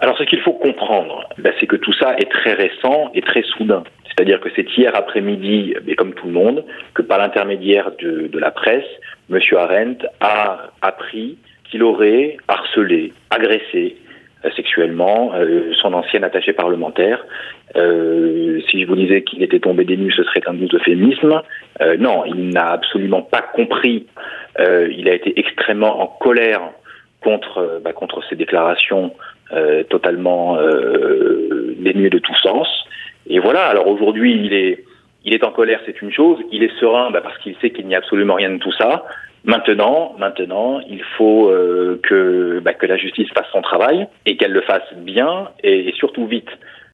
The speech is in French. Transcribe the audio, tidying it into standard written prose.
Alors, ce qu'il faut comprendre, c'est que tout ça est très récent et très soudain. C'est-à-dire que c'est hier après-midi, mais comme tout le monde, que par l'intermédiaire de la presse, M. Arendt a appris qu'il aurait harcelé, agressé sexuellement son ancienne attachée parlementaire. Si je vous disais qu'il était tombé des nues, ce serait un doute de féminisme. Non, il n'a absolument pas compris. Il a été extrêmement en colère contre ces déclarations totalement dénuées de tout sens. Et voilà, alors aujourd'hui, il est en colère, c'est une chose. Il est serein parce qu'il sait qu'il n'y a absolument rien de tout ça. Maintenant, il faut que la justice fasse son travail et qu'elle le fasse bien et surtout vite.